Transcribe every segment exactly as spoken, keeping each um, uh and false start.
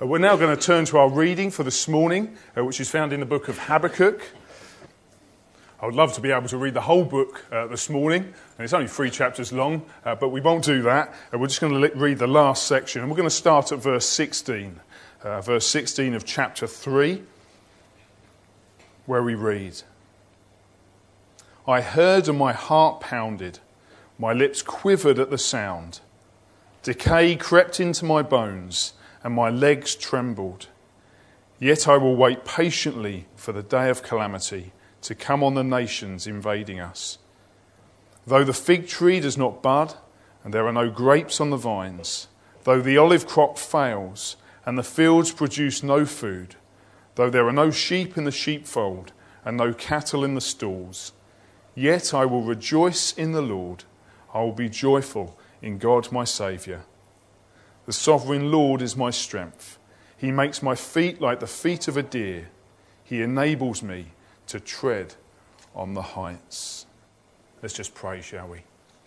Uh, we're now going to turn to our reading for this morning, uh, which is found in the book of Habakkuk. I would love to be able to read the whole book uh, this morning, and it's only three chapters long, uh, but we won't do that. Uh, we're just going to li- read the last section, and we're going to start at verse sixteen, uh, verse sixteen of chapter three, where we read, "I heard and my heart pounded, my lips quivered at the sound. Decay crept into my bones, and my legs trembled. Yet I will wait patiently for the day of calamity to come on the nations invading us. Though the fig tree does not bud, and there are no grapes on the vines, though the olive crop fails, and the fields produce no food, though there are no sheep in the sheepfold, and no cattle in the stalls, yet I will rejoice in the Lord. I will be joyful in God my Saviour. The sovereign Lord is my strength. He makes my feet like the feet of a deer. He enables me to tread on the heights." Let's just pray, shall we?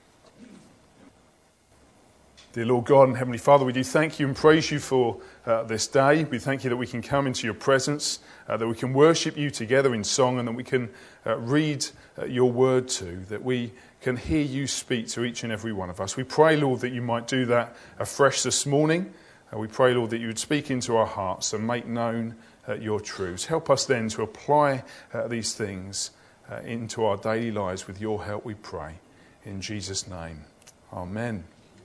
Dear Lord God and Heavenly Father, we do thank you and praise you for uh, this day. We thank you that we can come into your presence, uh, that we can worship you together in song, and that we can uh, read uh, your word too, that we can hear you speak to each and every one of us. We pray, Lord, that you might do that afresh this morning. Uh, we pray, Lord, that you would speak into our hearts and make known uh, your truths. Help us then to apply uh, these things uh, into our daily lives. With your help, we pray. In Jesus' name, amen.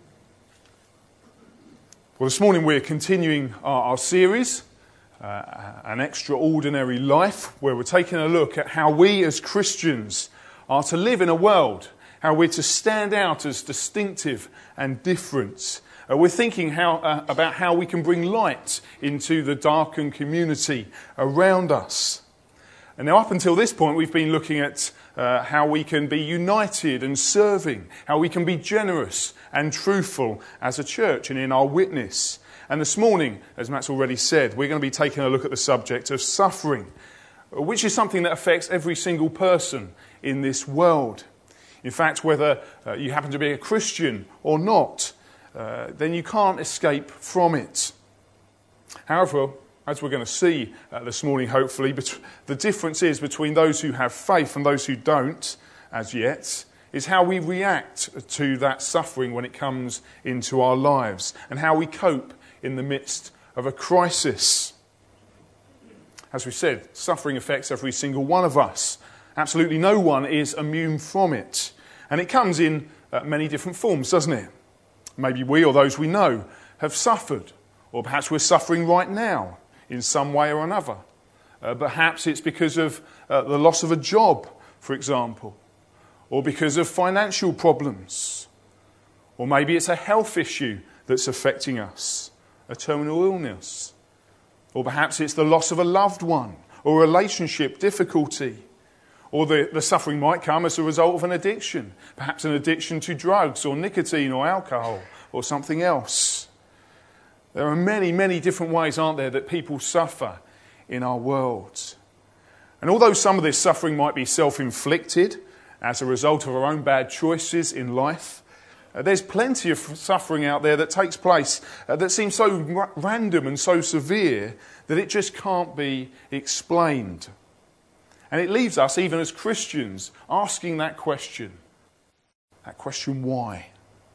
Well, this morning we're continuing our, our series, uh, An Extraordinary Life, where we're taking a look at how we as Christians are to live in a world, how we're to stand out as distinctive and different. Uh, we're thinking how, uh, about how we can bring light into the darkened community around us. And now up until this point we've been looking at uh, how we can be united and serving, how we can be generous and truthful as a church and in our witness. And this morning, as Matt's already said, we're going to be taking a look at the subject of suffering, which is something that affects every single person in this world. In fact, whether uh, you happen to be a Christian or not, uh, then you can't escape from it. However, as we're going to see uh, this morning, hopefully, bet- the difference is between those who have faith and those who don't, as yet, is how we react to that suffering when it comes into our lives and how we cope in the midst of a crisis. As we said, suffering affects every single one of us. Absolutely no one is immune from it. And it comes in uh, many different forms, doesn't it? Maybe we or those we know have suffered, or perhaps we're suffering right now in some way or another. Uh, perhaps it's because of uh, the loss of a job, for example, or because of financial problems, or maybe it's a health issue that's affecting us, a terminal illness, or perhaps it's the loss of a loved one or a relationship difficulty. Or the, the suffering might come as a result of an addiction, perhaps an addiction to drugs or nicotine or alcohol or something else. There are many, many different ways, aren't there, that people suffer in our world. And although some of this suffering might be self-inflicted as a result of our own bad choices in life, uh, there's plenty of suffering out there that takes place uh, that seems so r- random and so severe that it just can't be explained. And it leaves us, even as Christians, asking that question. That question, why?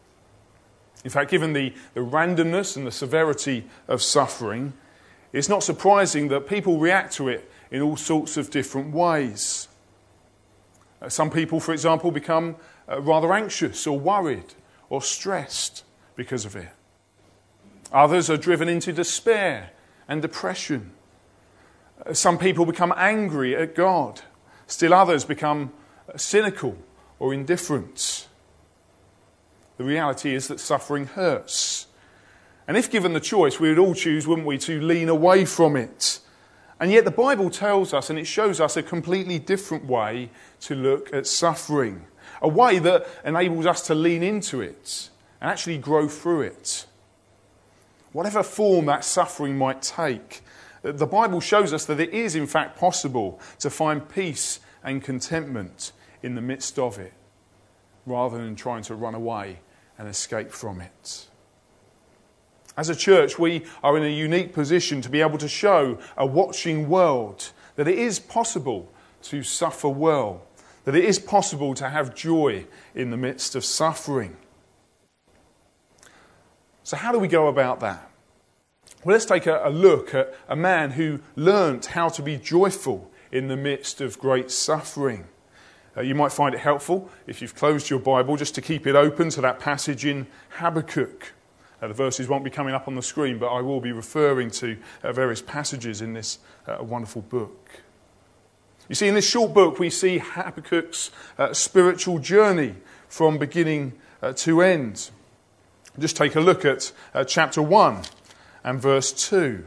In fact, given the, the randomness and the severity of suffering, it's not surprising that people react to it in all sorts of different ways. Uh, some people, for example, become uh, rather anxious or worried or stressed because of it. Others are driven into despair and depression. Some people become angry at God. Still others become cynical or indifferent. The reality is that suffering hurts. And if given the choice, we would all choose, wouldn't we, to lean away from it. And yet the Bible tells us, and it shows us a completely different way to look at suffering. A way that enables us to lean into it and actually grow through it. Whatever form that suffering might take, the Bible shows us that it is in fact possible to find peace and contentment in the midst of it, rather than trying to run away and escape from it. As a church, we are in a unique position to be able to show a watching world that it is possible to suffer well, that it is possible to have joy in the midst of suffering. So how do we go about that? Well, let's take a, a look at a man who learnt how to be joyful in the midst of great suffering. Uh, you might find it helpful, if you've closed your Bible, just to keep it open to that passage in Habakkuk. Uh, the verses won't be coming up on the screen, but I will be referring to uh, various passages in this uh, wonderful book. You see, in this short book, we see Habakkuk's uh, spiritual journey from beginning uh, to end. Just take a look at uh, chapter one and verse two.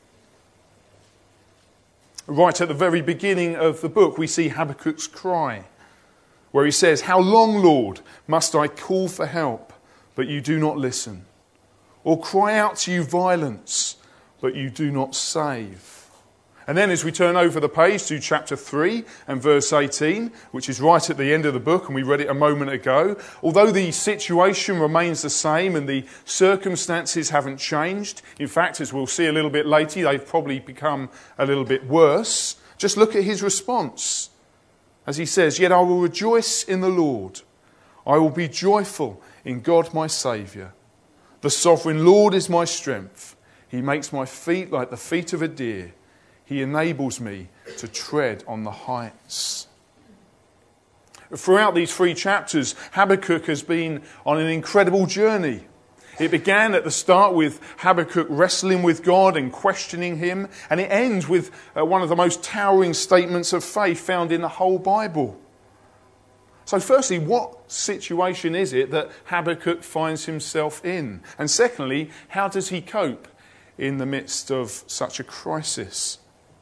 Right at the very beginning of the book, we see Habakkuk's cry, where he says, "How long, Lord, must I call for help, but you do not listen? Or cry out to you violence, but you do not save?" And then as we turn over the page to chapter three and verse eighteen, which is right at the end of the book, and we read it a moment ago, although the situation remains the same and the circumstances haven't changed, in fact, as we'll see a little bit later, they've probably become a little bit worse, just look at his response. As he says, "Yet I will rejoice in the Lord. I will be joyful in God my Saviour. The sovereign Lord is my strength. He makes my feet like the feet of a deer. He enables me to tread on the heights." Throughout these three chapters, Habakkuk has been on an incredible journey. It began at the start with Habakkuk wrestling with God and questioning him, and it ends with uh, one of the most towering statements of faith found in the whole Bible. So firstly, what situation is it that Habakkuk finds himself in? And secondly, how does he cope in the midst of such a crisis?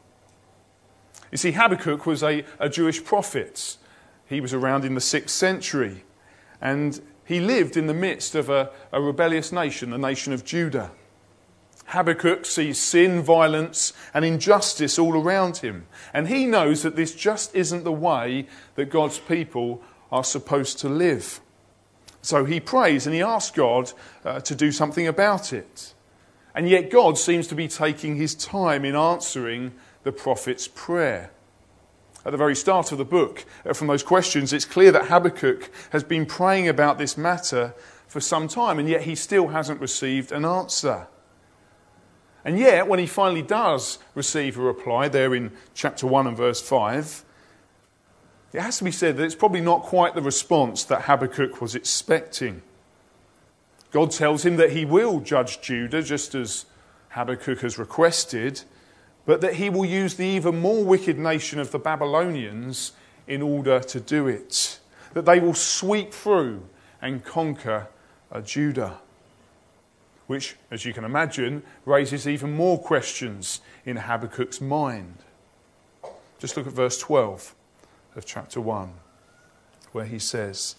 You see, Habakkuk was a, a Jewish prophet. He was around in the sixth century, and he lived in the midst of a, a rebellious nation, the nation of Judah. Habakkuk sees sin, violence, and injustice all around him, and he knows that this just isn't the way that God's people are supposed to live. So he prays and he asks God uh, to do something about it. And yet God seems to be taking his time in answering the prophet's prayer. At the very start of the book, from those questions, it's clear that Habakkuk has been praying about this matter for some time, and yet he still hasn't received an answer. And yet, when he finally does receive a reply, there in chapter one and verse five, it has to be said that it's probably not quite the response that Habakkuk was expecting. God tells him that he will judge Judah, just as Habakkuk has requested, but that he will use the even more wicked nation of the Babylonians in order to do it. That they will sweep through and conquer uh, Judah. Which, as you can imagine, raises even more questions in Habakkuk's mind. Just look at verse twelve of chapter one, where he says,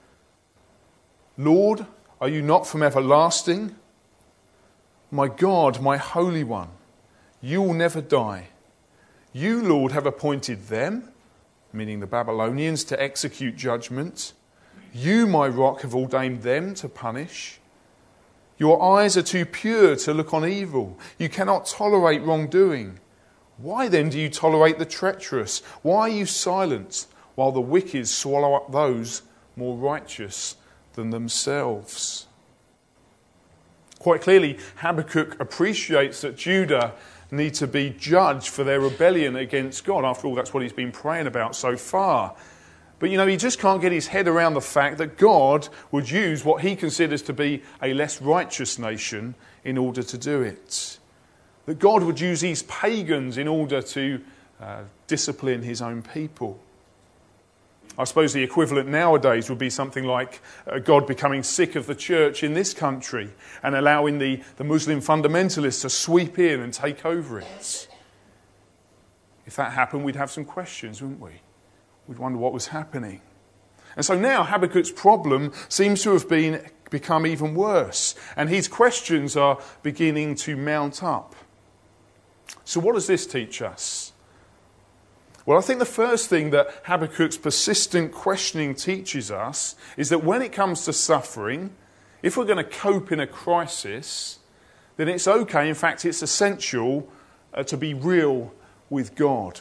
"Lord, are you not from everlasting? My God, my Holy One, you will never die. You, Lord, have appointed them," meaning the Babylonians, "to execute judgment. You, my rock, have ordained them to punish. Your eyes are too pure to look on evil. You cannot tolerate wrongdoing. Why then do you tolerate the treacherous? Why are you silent while the wicked swallow up those more righteous than themselves?" Quite clearly, Habakkuk appreciates that Judah need to be judged for their rebellion against God. After all, that's what he's been praying about so far. But, you know, he just can't get his head around the fact that God would use what he considers to be a less righteous nation in order to do it. That God would use these pagans in order to uh, discipline his own people. I suppose the equivalent nowadays would be something like uh, God becoming sick of the church in this country and allowing the, the Muslim fundamentalists to sweep in and take over it. If that happened, we'd have some questions, wouldn't we? We'd wonder what was happening. And so now Habakkuk's problem seems to have been become even worse, and his questions are beginning to mount up. So what does this teach us? Well, I think the first thing that Habakkuk's persistent questioning teaches us is that when it comes to suffering, if we're going to cope in a crisis, then it's okay, in fact it's essential uh, to be real with God.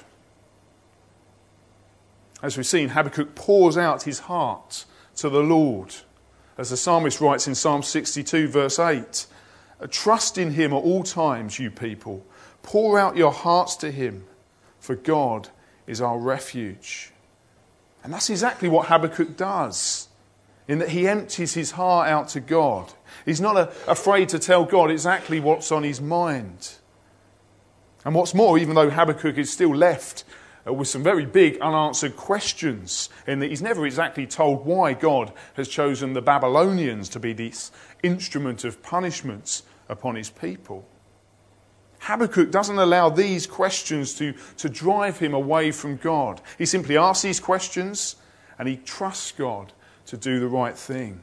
As we've seen, Habakkuk pours out his heart to the Lord. As the psalmist writes in Psalm sixty-two verse eight, "Trust in him at all times, you people. Pour out your hearts to him, for God is our refuge." And that's exactly what Habakkuk does, in that he empties his heart out to God. He's not a, afraid to tell God exactly what's on his mind. And what's more, even though Habakkuk is still left uh, with some very big unanswered questions, in that he's never exactly told why God has chosen the Babylonians to be this instrument of punishments upon his people. Habakkuk doesn't allow these questions to, to drive him away from God. He simply asks these questions and he trusts God to do the right thing.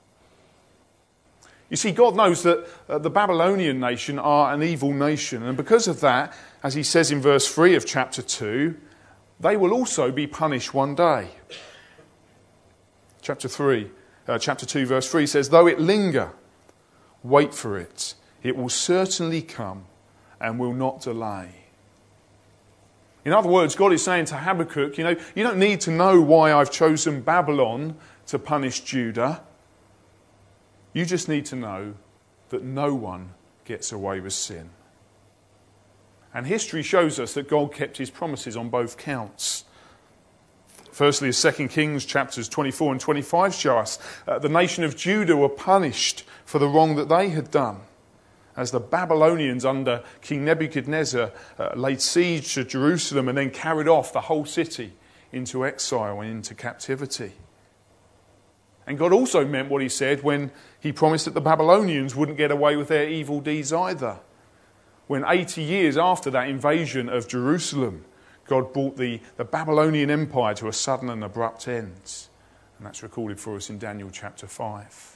You see, God knows that uh, the Babylonian nation are an evil nation, and because of that, as he says in verse three of chapter two, they will also be punished one day. Chapter three, uh, chapter two verse three says, "Though it linger, wait for it. It will certainly come and will not delay." In other words, God is saying to Habakkuk, you know, you don't need to know why I've chosen Babylon to punish Judah. You just need to know that no one gets away with sin. And history shows us that God kept his promises on both counts. Firstly, as Second Kings chapters twenty-four and twenty-five show us, uh, the nation of Judah were punished for the wrong that they had done, as the Babylonians under King Nebuchadnezzar uh, laid siege to Jerusalem and then carried off the whole city into exile and into captivity. And God also meant what he said when he promised that the Babylonians wouldn't get away with their evil deeds either. When eighty years after that invasion of Jerusalem, God brought the, the Babylonian Empire to a sudden and abrupt end. And that's recorded for us in Daniel chapter five.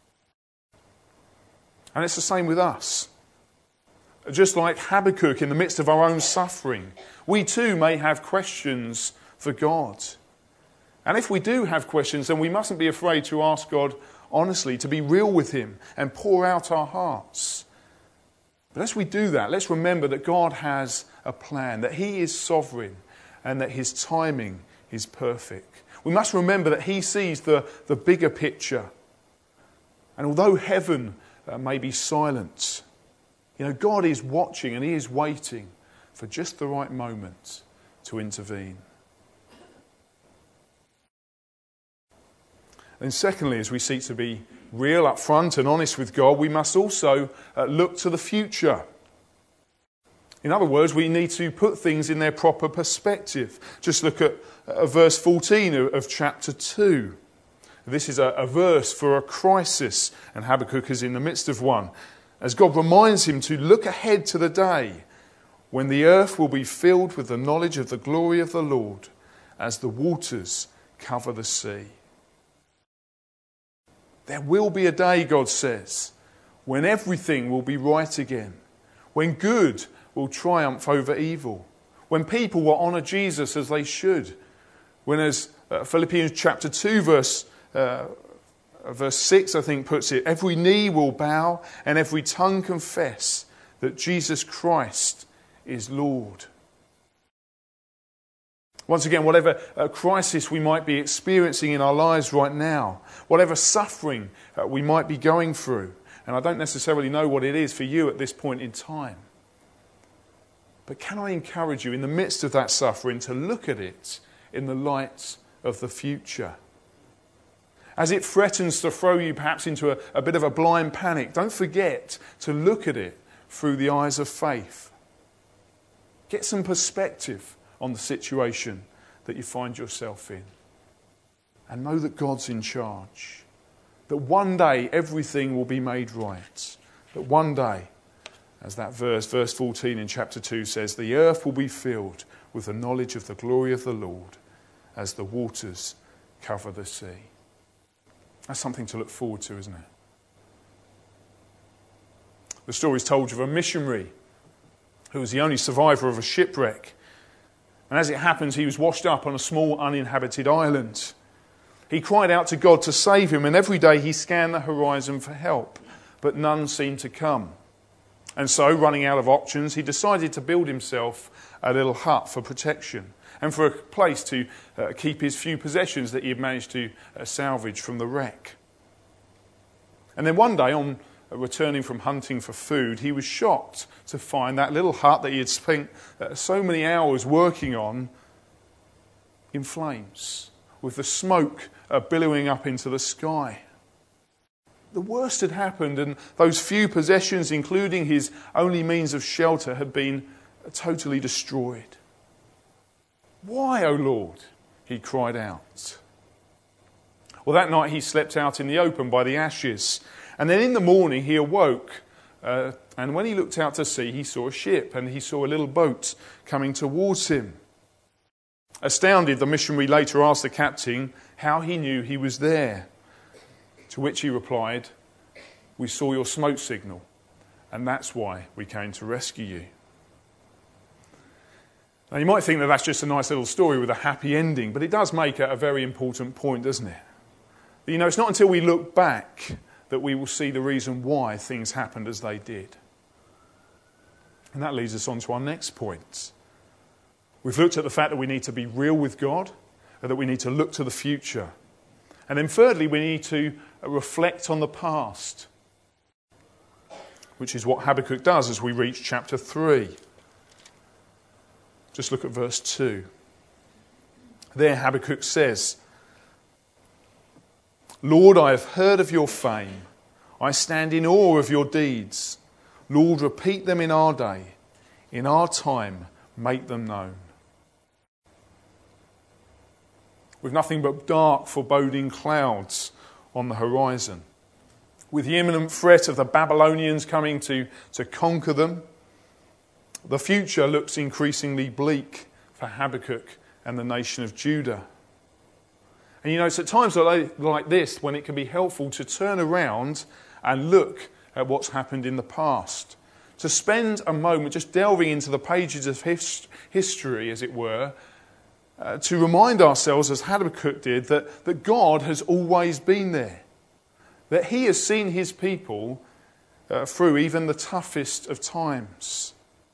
And it's the same with us. Just like Habakkuk in the midst of our own suffering, we too may have questions for God. And if we do have questions, then we mustn't be afraid to ask God honestly, to be real with him and pour out our hearts. But as we do that, let's remember that God has a plan, that he is sovereign and that his timing is perfect. We must remember that he sees the, the bigger picture. And although heaven uh, may be silent, you know, God is watching and he is waiting for just the right moment to intervene. And secondly, as we seek to be real, upfront and honest with God, we must also uh, look to the future. In other words, we need to put things in their proper perspective. Just look at uh, verse fourteen of, of chapter two. This is a, a verse for a crisis, and Habakkuk is in the midst of one, as God reminds him to look ahead to the day when the earth will be filled with the knowledge of the glory of the Lord, as the waters cover the sea. There will be a day, God says, when everything will be right again, when good will triumph over evil, when people will honour Jesus as they should, when, as uh, Philippians chapter two verse, uh, verse six I think puts it, every knee will bow and every tongue confess that Jesus Christ is Lord. Once again, whatever uh, crisis we might be experiencing in our lives right now, whatever suffering uh, we might be going through, and I don't necessarily know what it is for you at this point in time, but can I encourage you in the midst of that suffering to look at it in the light of the future? As it threatens to throw you perhaps into a, a bit of a blind panic, don't forget to look at it through the eyes of faith. Get some perspective on the situation that you find yourself in. And know that God's in charge. That one day everything will be made right. That one day, as that verse, verse fourteen in chapter two says, the earth will be filled with the knowledge of the glory of the Lord as the waters cover the sea. That's something to look forward to, isn't it? The story is told of a missionary who was the only survivor of a shipwreck. And as it happens, he was washed up on a small uninhabited island. He cried out to God to save him, and every day he scanned the horizon for help, but none seemed to come. And so, running out of options, he decided to build himself a little hut for protection and for a place to uh, keep his few possessions that he had managed to uh, salvage from the wreck. And then one day, on uh, returning from hunting for food, he was shocked to find that little hut that he had spent uh, so many hours working on in flames, with the smoke uh, billowing up into the sky. The worst had happened, and those few possessions, including his only means of shelter, had been totally destroyed. "Why, O Lord?" he cried out. Well, that night he slept out in the open by the ashes, and then in the morning he awoke, uh, and when he looked out to sea, he saw a ship, and he saw a little boat coming towards him. Astounded, the missionary later asked the captain how he knew he was there. To which he replied, "We saw your smoke signal, and that's why we came to rescue you." Now, you might think that that's just a nice little story with a happy ending, but it does make a very important point, doesn't it? That, you know, it's not until we look back that we will see the reason why things happened as they did. And that leads us on to our next point. We've looked at the fact that we need to be real with God, and that we need to look to the future. And then thirdly, we need to reflect on the past, which is what Habakkuk does as we reach chapter three. Just look at verse two. There Habakkuk says, "Lord, I have heard of your fame. I stand in awe of your deeds. Lord, repeat them in our day. In our time, make them known." With nothing but dark, foreboding clouds on the horizon, with the imminent threat of the Babylonians coming to, to conquer them, the future looks increasingly bleak for Habakkuk and the nation of Judah. And you know, it's at times like, like this when it can be helpful to turn around and look at what's happened in the past. To spend a moment just delving into the pages of his, history, as it were, Uh, to remind ourselves, as Habakkuk did, that, that God has always been there. That he has seen his people uh, through even the toughest of times.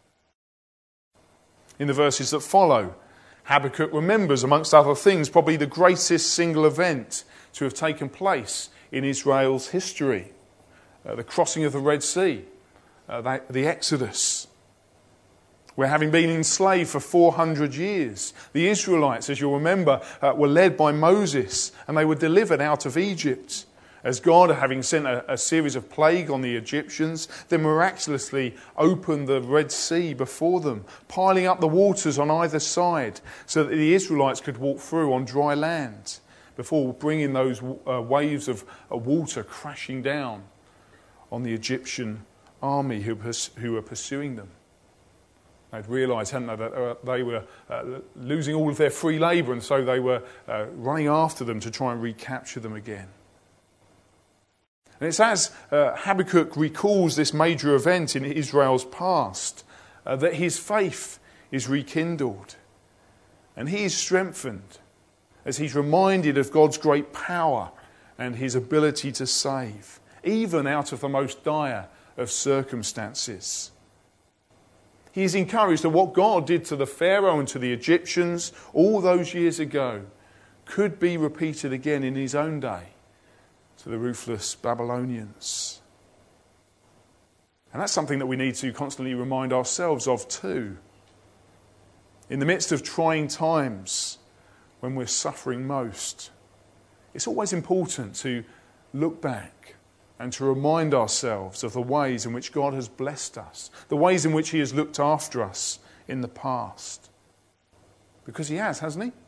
In the verses that follow, Habakkuk remembers, amongst other things, probably the greatest single event to have taken place in Israel's history. Uh, the crossing of the Red Sea, uh, the, the Exodus. Where, having been enslaved for four hundred years, the Israelites, as you'll remember, uh, were led by Moses, and they were delivered out of Egypt. As God, having sent a, a series of plague on the Egyptians, then miraculously opened the Red Sea before them, piling up the waters on either side, so that the Israelites could walk through on dry land, before bringing those uh, waves of uh, water crashing down on the Egyptian army who, who were pursuing them. They'd realised, hadn't they, that they were uh, losing all of their free labour, and so they were uh, running after them to try and recapture them again. And it's as uh, Habakkuk recalls this major event in Israel's past uh, that his faith is rekindled. And he is strengthened as he's reminded of God's great power and his ability to save, even out of the most dire of circumstances. He is encouraged that what God did to the Pharaoh and to the Egyptians all those years ago could be repeated again in his own day to the ruthless Babylonians. And that's something that we need to constantly remind ourselves of too. In the midst of trying times, when we're suffering most, it's always important to look back and to remind ourselves of the ways in which God has blessed us, the ways in which he has looked after us in the past. Because he has, hasn't he?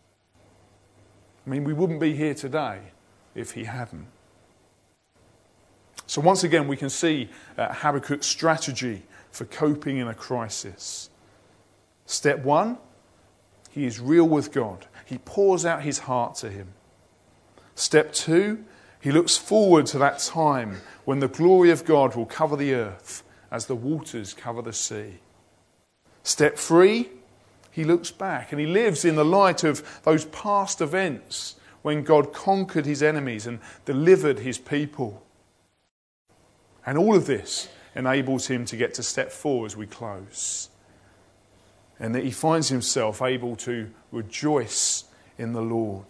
I mean, we wouldn't be here today if he hadn't. So once again, we can see uh, Habakkuk's strategy for coping in a crisis. Step one, he is real with God. He pours out his heart to him. Step two, he looks forward to that time when the glory of God will cover the earth as the waters cover the sea. Step three, he looks back and he lives in the light of those past events when God conquered his enemies and delivered his people. And all of this enables him to get to step four as we close. And that he finds himself able to rejoice in the Lord.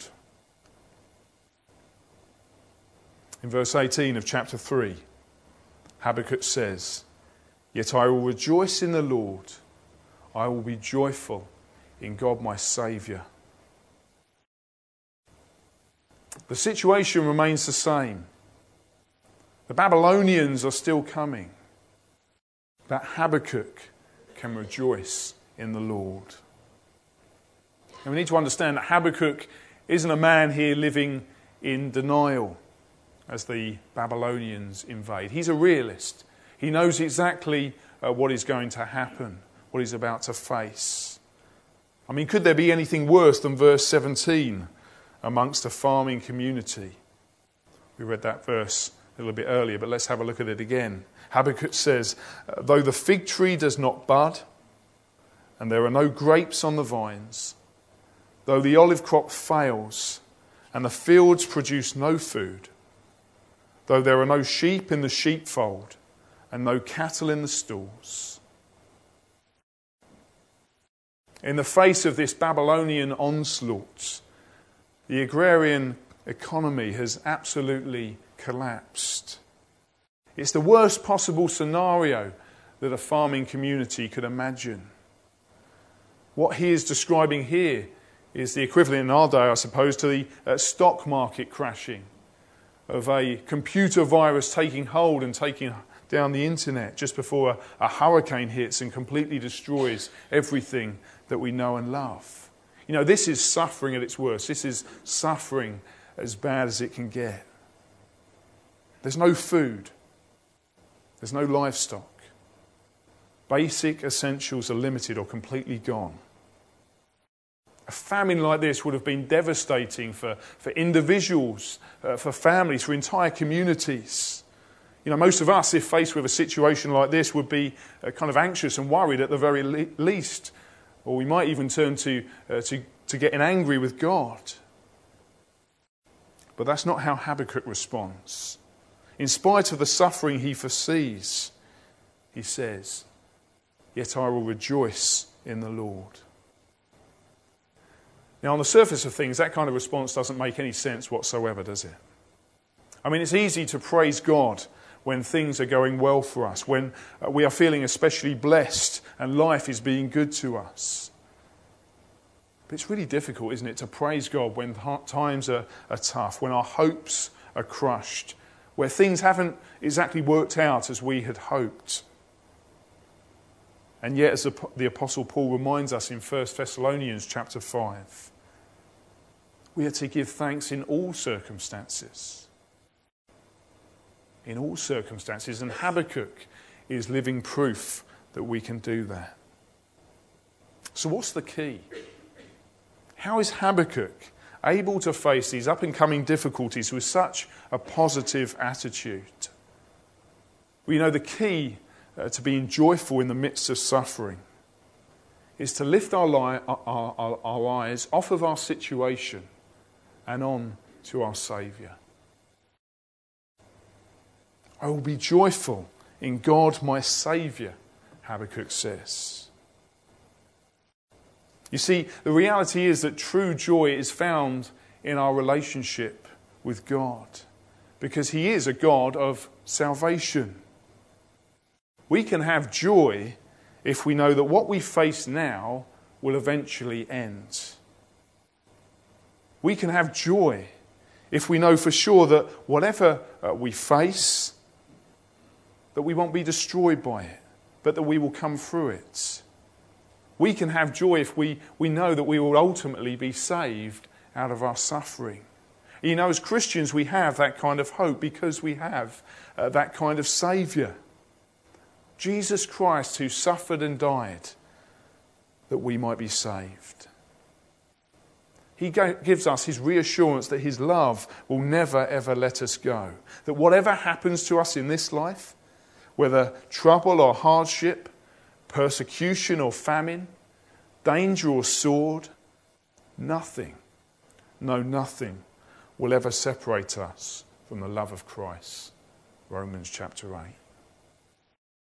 In verse eighteen of chapter three, Habakkuk says, "Yet I will rejoice in the Lord. I will be joyful in God my Saviour." The situation remains the same. The Babylonians are still coming. But Habakkuk can rejoice in the Lord. And we need to understand that Habakkuk isn't a man here living in denial as the Babylonians invade. He's a realist. He knows exactly uh, what is going to happen, what he's about to face. I mean, could there be anything worse than verse seventeen amongst a farming community? We read that verse a little bit earlier, but let's have a look at it again. Habakkuk says, "Though the fig tree does not bud, and there are no grapes on the vines, though the olive crop fails, and the fields produce no food, though there are no sheep in the sheepfold, and no cattle in the stalls." In the face of this Babylonian onslaught, the agrarian economy has absolutely collapsed. It's the worst possible scenario that a farming community could imagine. What he is describing here is the equivalent in our day, I suppose, to the uh, stock market crashing, of a computer virus taking hold and taking down the internet just before a, a hurricane hits and completely destroys everything that we know and love. You know, this is suffering at its worst. This is suffering as bad as it can get. There's no food. There's no livestock. Basic essentials are limited or completely gone. A famine like this would have been devastating for, for individuals, uh, for families, for entire communities. You know, most of us, if faced with a situation like this, would be uh, kind of anxious and worried at the very le- least. Or we might even turn to, uh, to, to getting angry with God. But that's not how Habakkuk responds. In spite of the suffering he foresees, he says, "Yet I will rejoice in the Lord." Now, on the surface of things, that kind of response doesn't make any sense whatsoever, does it? I mean, it's easy to praise God when things are going well for us, when uh, we are feeling especially blessed and life is being good to us. But it's really difficult, isn't it, to praise God when times are, are tough, when our hopes are crushed, where things haven't exactly worked out as we had hoped. And yet, as the Apostle Paul reminds us in First Thessalonians chapter five, we are to give thanks in all circumstances. In all circumstances. And Habakkuk is living proof that we can do that. So what's the key? How is Habakkuk able to face these up-and-coming difficulties with such a positive attitude? We know the key uh, to being joyful in the midst of suffering is to lift our, li- our, our, our eyes off of our situation and on to our Saviour. I will be joyful in God my Saviour, Habakkuk says. You see, the reality is that true joy is found in our relationship with God, because He is a God of salvation. We can have joy if we know that what we face now will eventually end. We can have joy if we know for sure that whatever uh, we face, that we won't be destroyed by it, but that we will come through it. We can have joy if we, we know that we will ultimately be saved out of our suffering. You know, as Christians, we have that kind of hope because we have uh, that kind of Saviour. Jesus Christ, who suffered and died that we might be saved. He gives us His reassurance that His love will never ever let us go. That whatever happens to us in this life, whether trouble or hardship, persecution or famine, danger or sword, nothing, no nothing will ever separate us from the love of Christ. Romans chapter eight.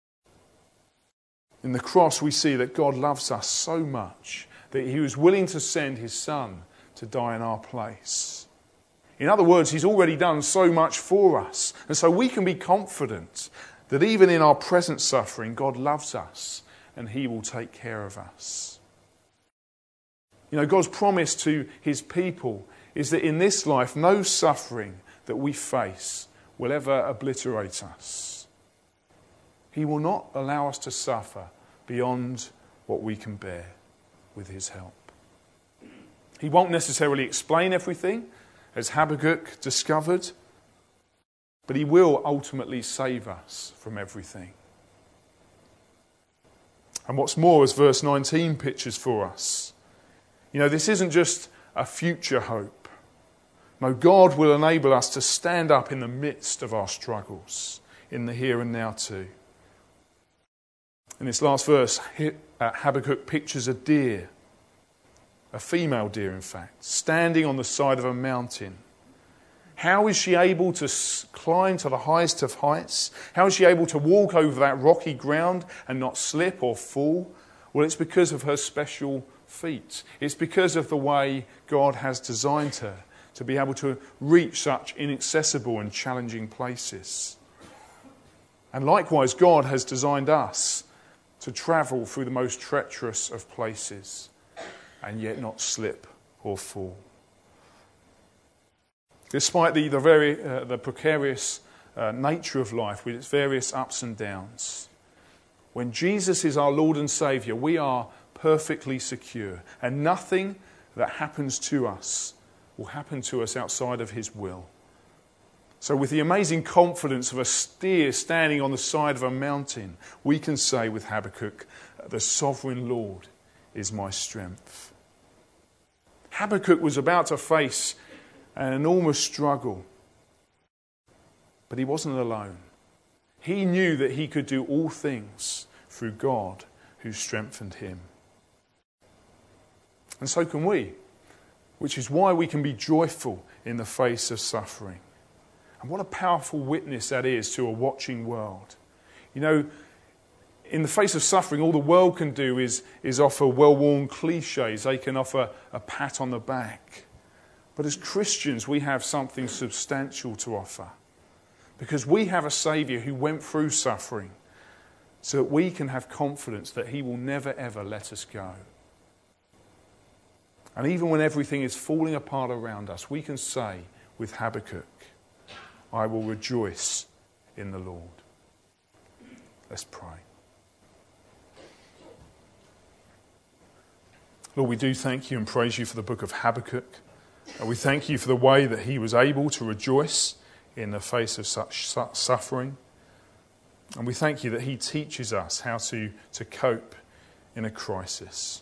In the cross we see that God loves us so much that he was willing to send his Son to die in our place. In other words, he's already done so much for us. And so we can be confident that even in our present suffering, God loves us and he will take care of us. You know, God's promise to his people is that in this life, no suffering that we face will ever obliterate us. He will not allow us to suffer beyond what we can bear with his help. He won't necessarily explain everything, as Habakkuk discovered, but he will ultimately save us from everything. And what's more, as verse nineteen pictures for us, you know, this isn't just a future hope. No, God will enable us to stand up in the midst of our struggles, in the here and now too. In this last verse, Habakkuk pictures a deer, a female deer in fact, standing on the side of a mountain. How is she able to climb to the highest of heights? How is she able to walk over that rocky ground and not slip or fall? Well, it's because of her special feet. It's because of the way God has designed her to be able to reach such inaccessible and challenging places. And likewise, God has designed us to travel through the most treacherous of places and yet not slip or fall. Despite the, the very uh, the precarious uh, nature of life with its various ups and downs, when Jesus is our Lord and Saviour, we are perfectly secure, and nothing that happens to us will happen to us outside of his will. So with the amazing confidence of a steer standing on the side of a mountain, we can say with Habakkuk, the sovereign Lord is my strength. Habakkuk was about to face an enormous struggle, but he wasn't alone. He knew that he could do all things through God who strengthened him. And so can we, which is why we can be joyful in the face of suffering. And what a powerful witness that is to a watching world. You know, in the face of suffering, all the world can do is, is offer well-worn cliches. They can offer a pat on the back. But as Christians, we have something substantial to offer. Because we have a Saviour who went through suffering so that we can have confidence that he will never ever let us go. And even when everything is falling apart around us, we can say with Habakkuk, I will rejoice in the Lord. Let's pray. Lord, we do thank you and praise you for the book of Habakkuk. And we thank you for the way that he was able to rejoice in the face of such suffering. And we thank you that he teaches us how to, to cope in a crisis.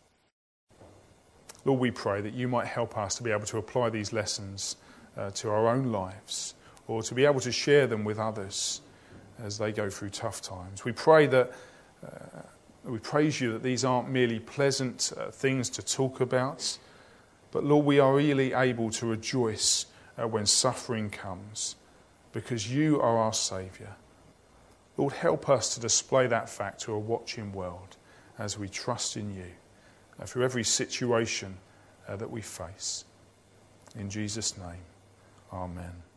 Lord, we pray that you might help us to be able to apply these lessons uh, to our own lives, or to be able to share them with others as they go through tough times. We pray that, uh, we praise you that these aren't merely pleasant uh, things to talk about, but Lord, we are really able to rejoice uh, when suffering comes, because you are our Saviour. Lord, help us to display that fact to a watching world as we trust in you uh, through every situation uh, that we face. In Jesus' name, amen.